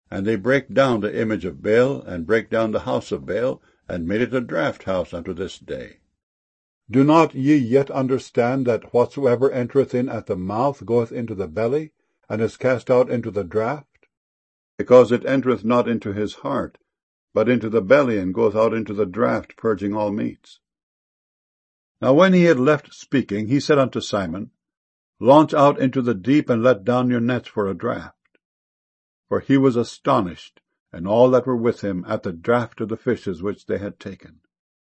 And they brake down the image of Baal, and brake down the house of Baal, and made it a draught house unto this day. Do not ye yet understand that whatsoever entereth in at the mouth goeth into the belly, and is cast out into the draught? Because it entereth not into his heart, but into the belly, and goeth out into the draught, purging all meats. Now when he had left speaking, he said unto Simon, Launch out into the deep, and let down your nets for a draught. For he was astonished, and all that were with him, at the draught of the fishes which they had taken.